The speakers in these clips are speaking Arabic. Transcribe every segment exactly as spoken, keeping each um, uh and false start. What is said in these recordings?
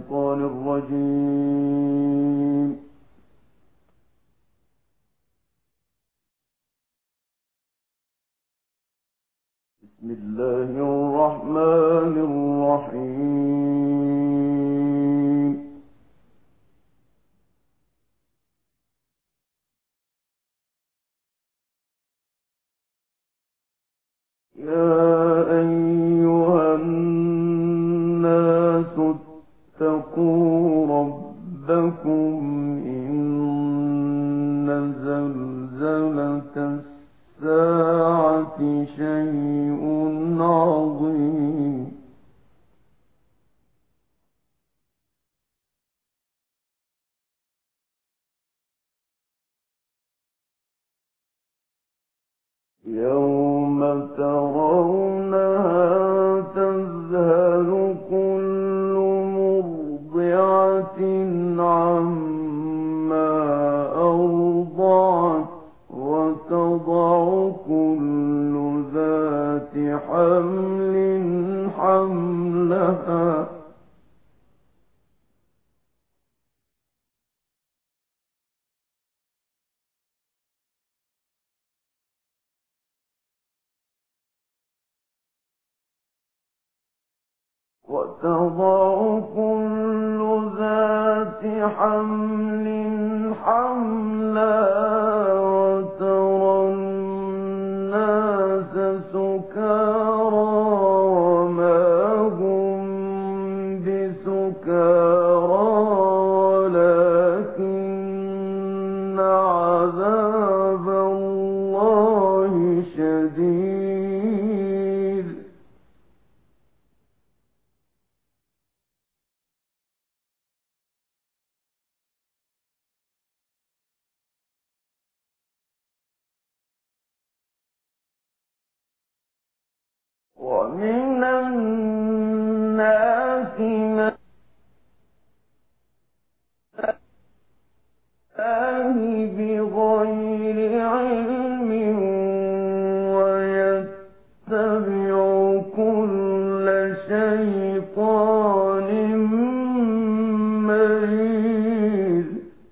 الشيطان الرجيم. بسم الله الرحمن الرحيم. يا أيها الناس اتقوا ربكم إن زلزلة الساعة شيء عظيم. يوم ترونها تذهل كل مرضعة عما أرضعت وتضع كل ذات حمل حملها وتضع كل ذات حمل حملها وترى الناس سكارى وما هم بسكارى ولكن عذاب الله شديد. ومن الناس من بغير علم ويتبع كل شيطان مريد.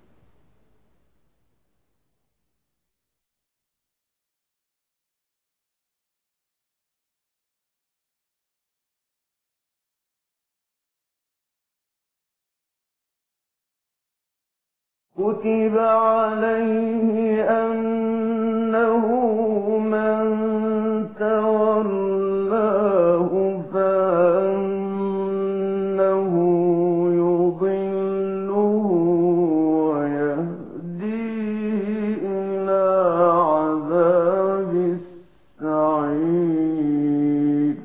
كتب عليه أنه من تولاه فأنه يضله ويهديه إلى عذاب السعير.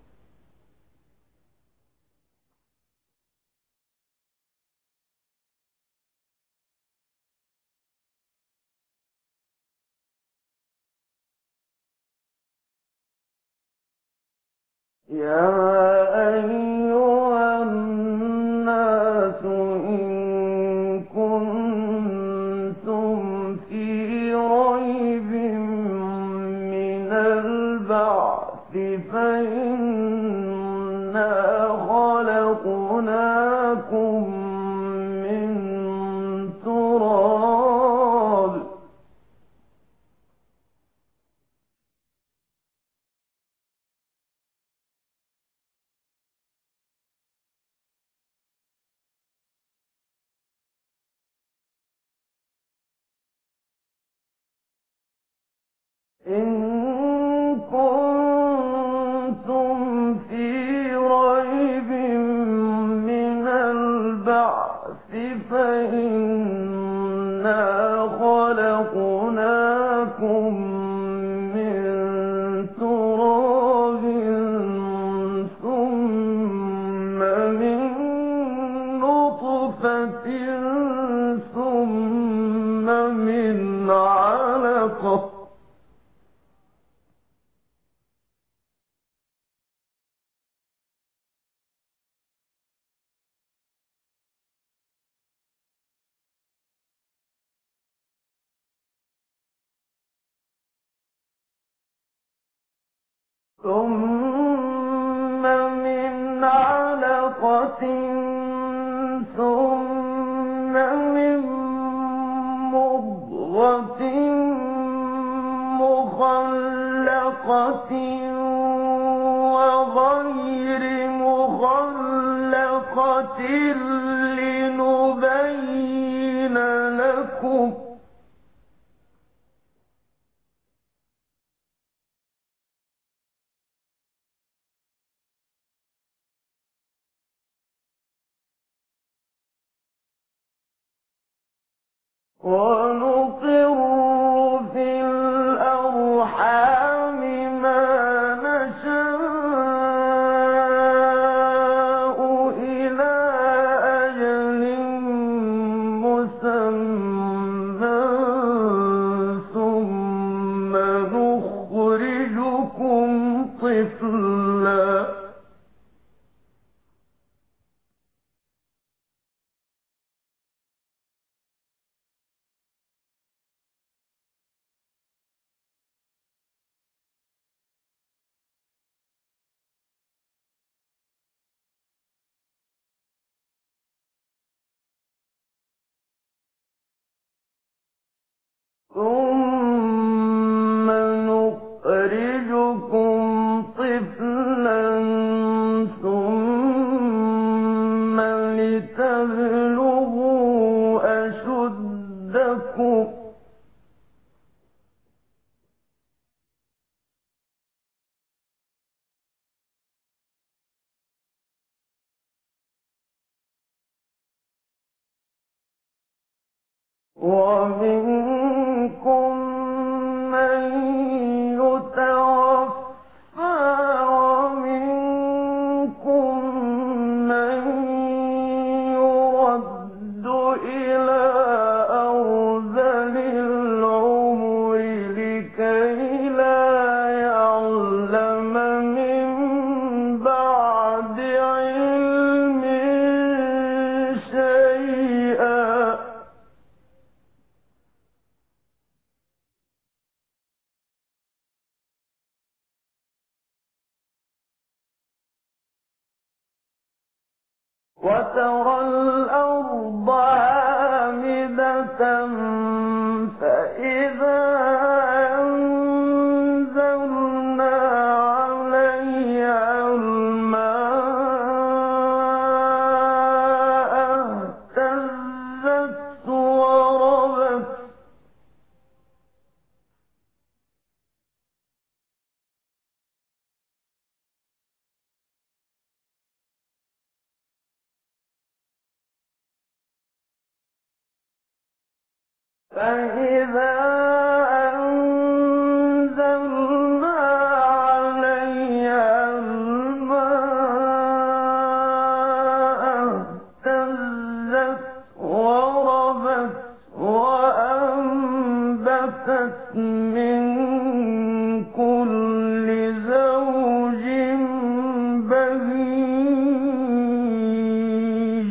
يا أيها الناس إن كنتم في ريب من البعث فإنا خلقناكم من تراب إن كنتم في ريب من البعث فإنا خلقناكم من تراب ثم من نطفة ثم من علقة ثم من علقة ثم من مضغة مخلقة وغير مخلقة لنبين لكم ونقر في الأرحام ما نشاء إلى أجل مسمى ثم نخرجكم طفلا ثم نخرجكم طفلا ثم لتبلغوا أشدكم ومنكم من يتوفى ومنكم من يرد إلى أرذل العمر لكي لا يعلم من بعد علم شيئا وترى الأرض هامدة فإذا أنزلنا عليها الماء اهتزت وربت فإذا أنزلنا عليها الماء اهتزت وربت وأنبتت من كل زوج بهيج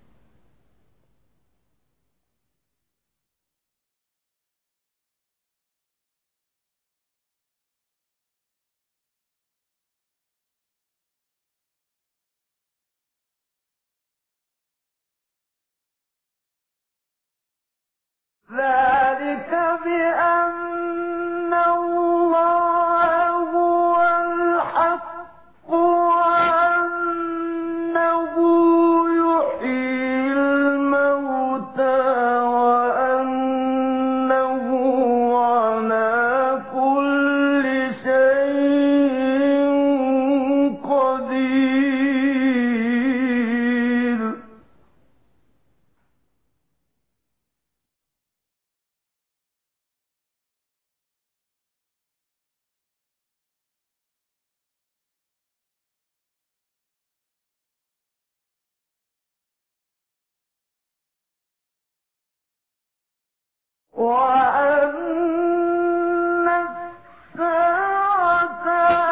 ذلك بأن الله هو الحق وأنه يحيي الموتى وأنه على كل شيء قدير وأن الساعة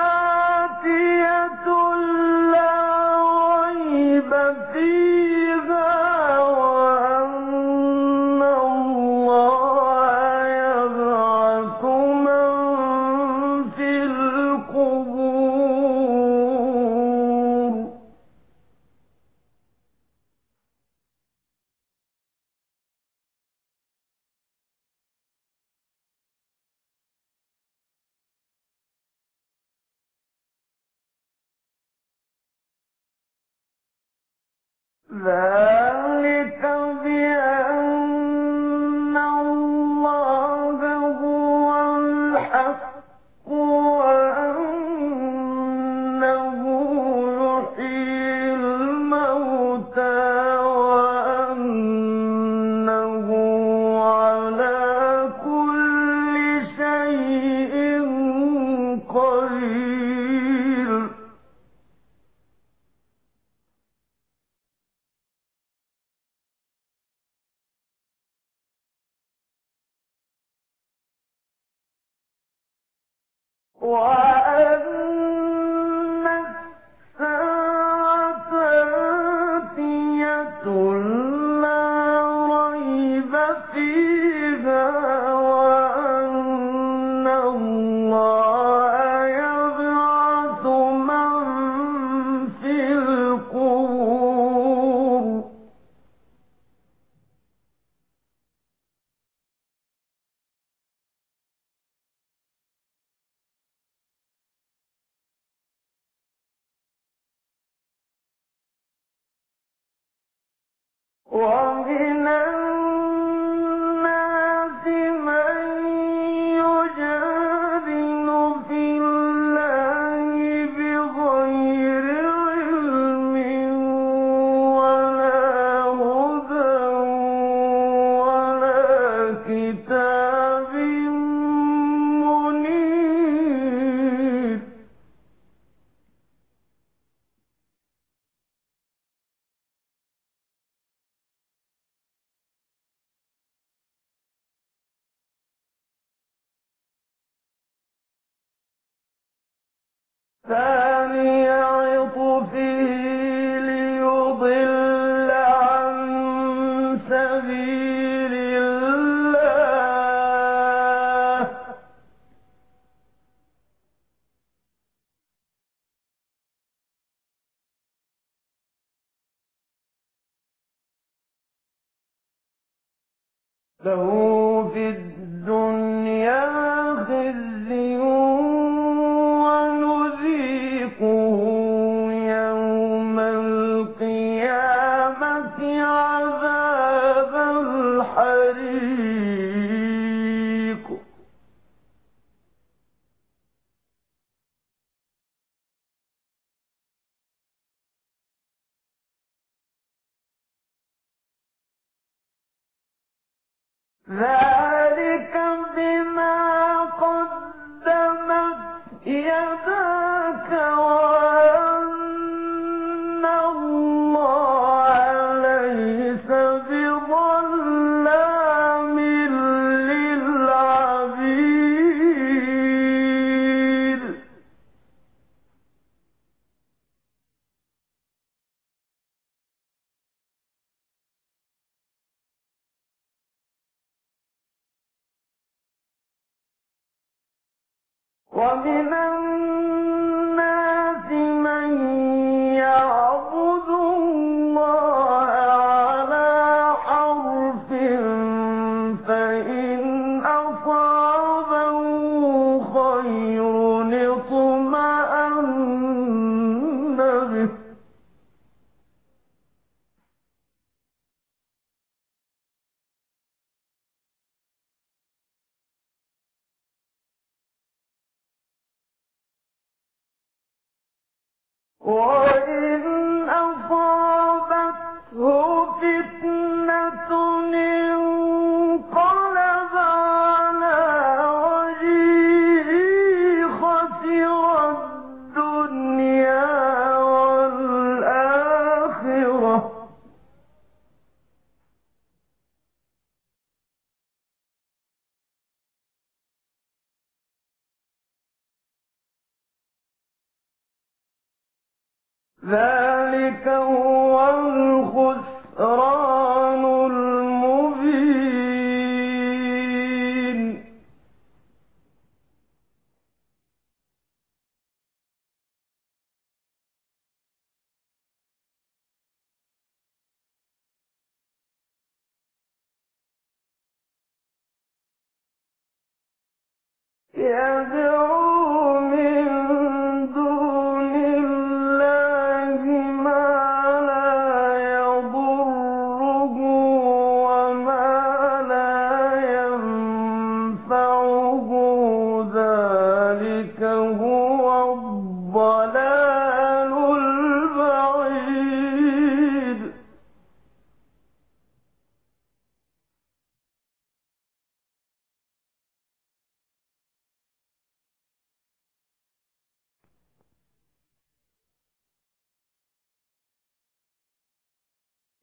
آتية لا ريب فيها وأن الله يبعث من في القبور ذلك بأن الله هو الحق وأنه يحيي الموتى وأنه على كل شيء قدير. وأن الساعة آتية لا ريب فيها وأن الله يبعث من في القبور. ومن الناس من يجادل في الله بغير علم ولا هدى ولا كتاب منير. ثاني عطفه ليضل عن سبيل الله له في الدنيا خزي ونذيقه يوم القيامة عذاب الحريق. ذلك بما قدمت يداك وأن الله ليس بظلام للعبيد. ومن الناس من يعبد الله على حرف فإن أصابه خير اطمأن به وإن أصابته فتنة انقلب على وجهه خسر الدنيا والآخرة ذلك هو الخسران المبين. يدعو من دون الله ما لا يضر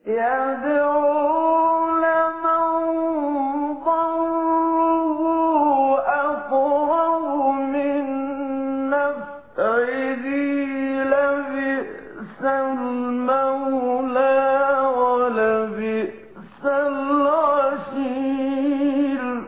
يدعو لمن ضره أقرب من نفعه لبئس المولى ولبئس العشير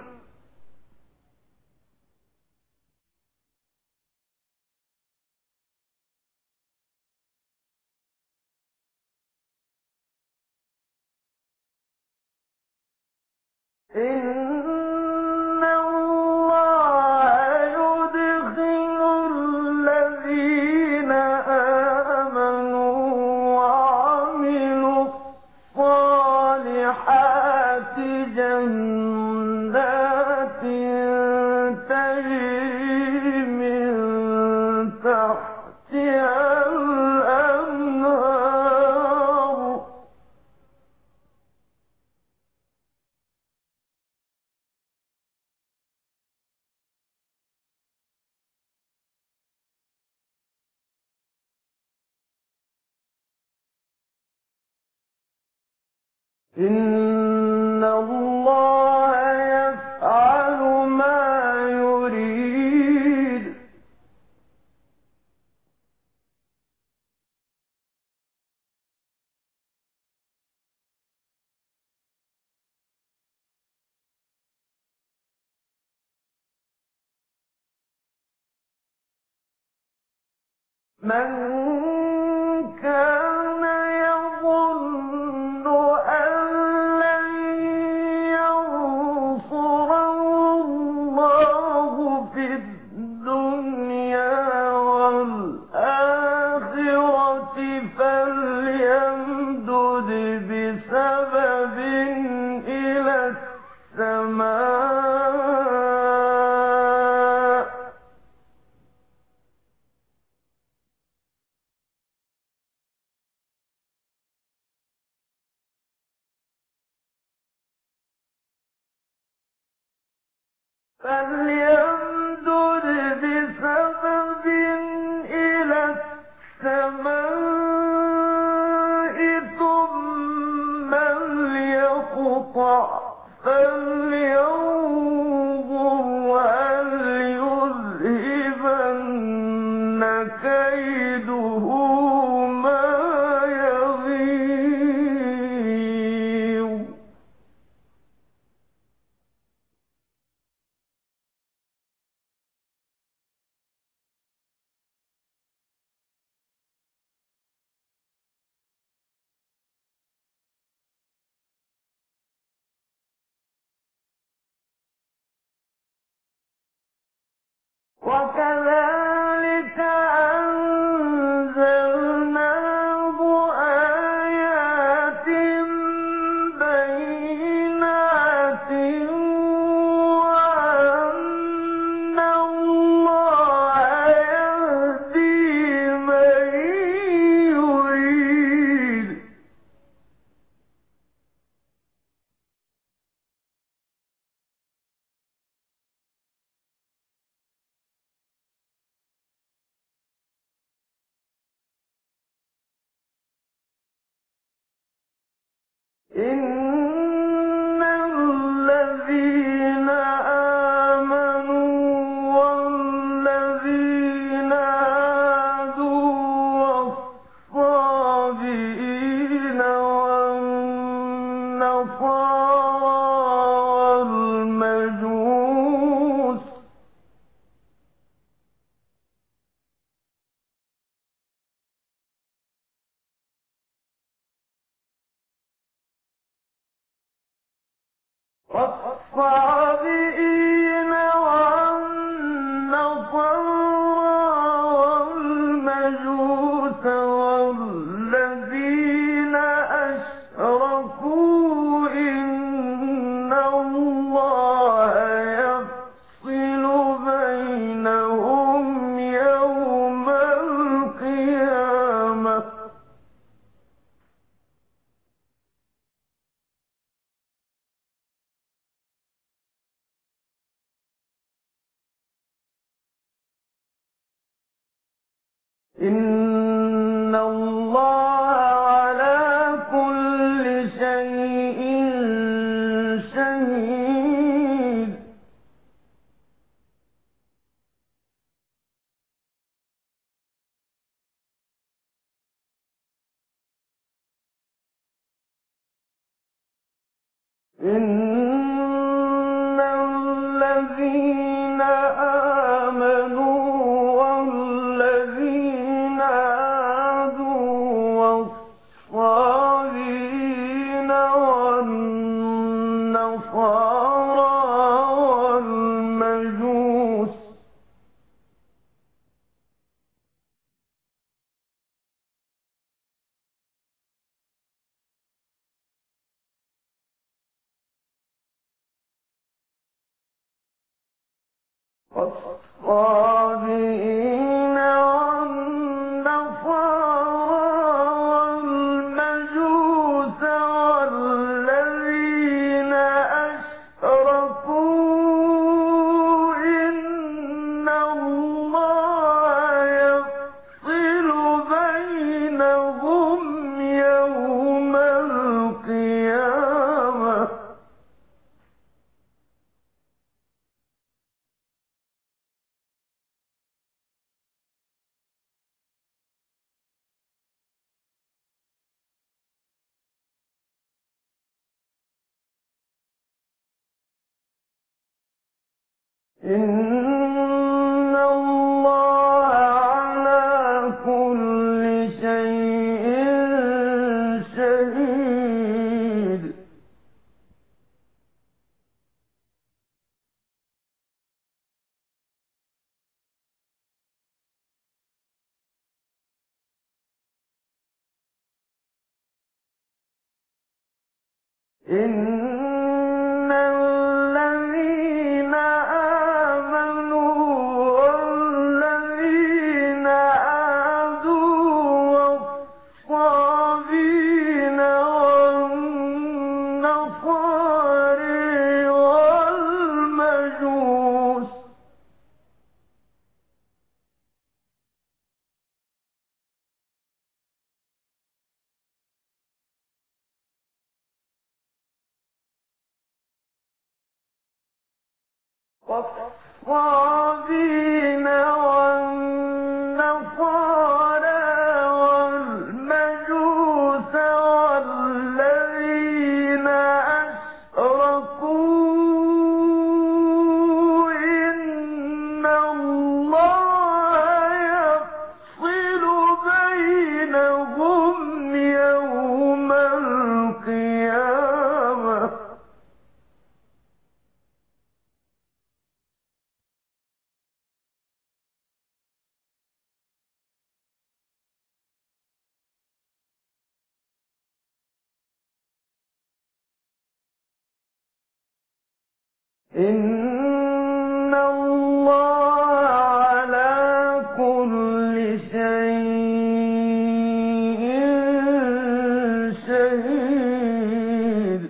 إن الله يدخل الذين آمنوا وعملوا الصالحات جنات تجري من تحتها الأنهار إن الله يفعل ما يريد من كان يظن أن لن ينصره الله في الدنيا والآخرة فليمدد بسبب إلى السماء فليمدد بسبب إلى السماء ثم ليقطع فلينظر هل يذهبن كيده ما يغيظ وكذلك أنزلناه آيات بينات وأن الله يهدي من يريد إن الذين آمنوا والذين هادوا والصابئين والنصارى والمجوس والصابئين والنصارى والمجوس والذين أشركوا إن الله يفصل بينهم يوم القيامة إن الله على كل إن الذين آمنوا والذين هادوا والصابئين والنصارى والمجوس والصابئين والنصارى والمجوس والذين أشركوا إن الله يفصل بينهم يوم القيامة إن الله على كل شيء شهيد إن الذين آمنوا والذين هادوا والصابئين والنصارى والمجوس والصابئين والنصارى والمجوس والذين أشركوا إن الله يفصل بينهم يوم القيامة إن الله على كل شيء شهيد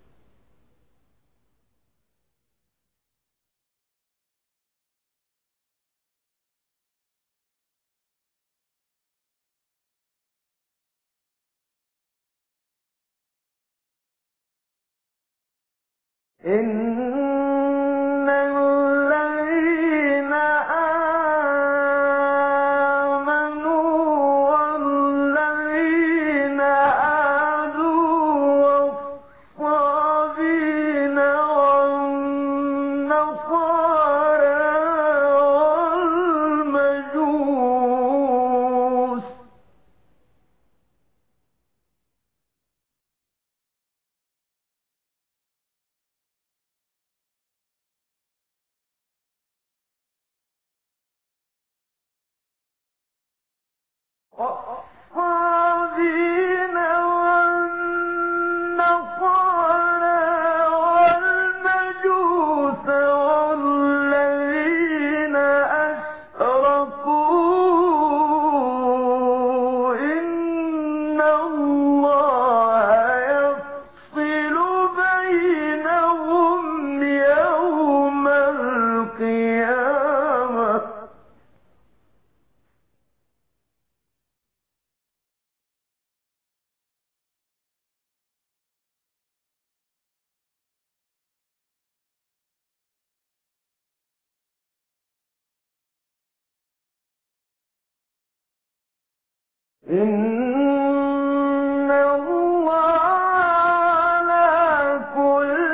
إن الذين آمنوا والذين هادوا والصابئين والنصارى والمجوس والصابئين والنصارى والمجوس والذين أشركوا إن الله يفصل بينهم يوم القيامة إن الله على كل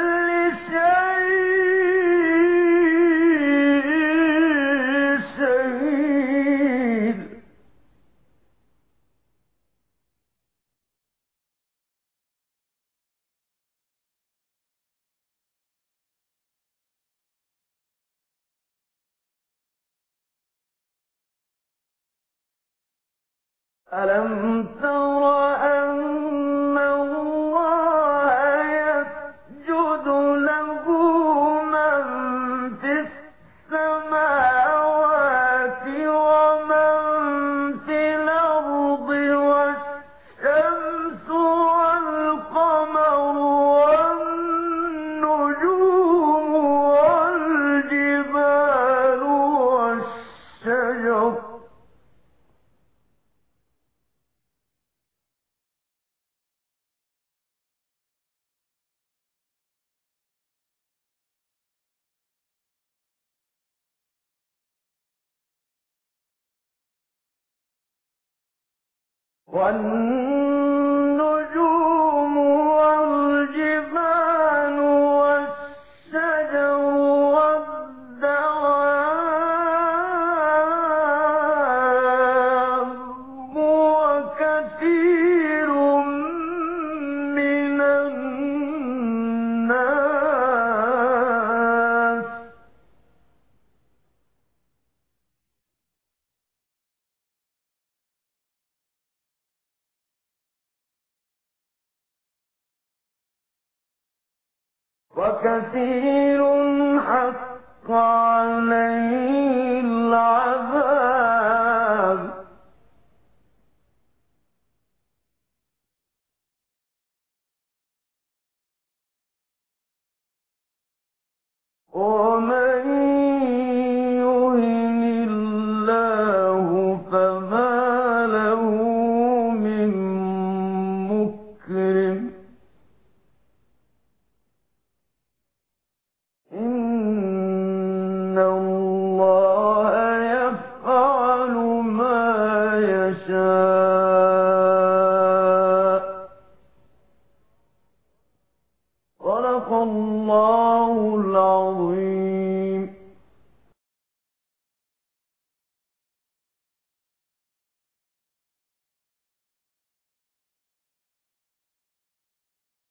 ألم تر أن الله يسجد له من في السماوات ومن في الأرض والشمس والقمر والنجوم والجبال والشجر والنجوم والجبال والشجر والدواب وكثير من الناس وكثير حق عليه العذاب ومن يهن الله فما له من مكرم إن الله يفعل ما يشاء صدق الله العظيم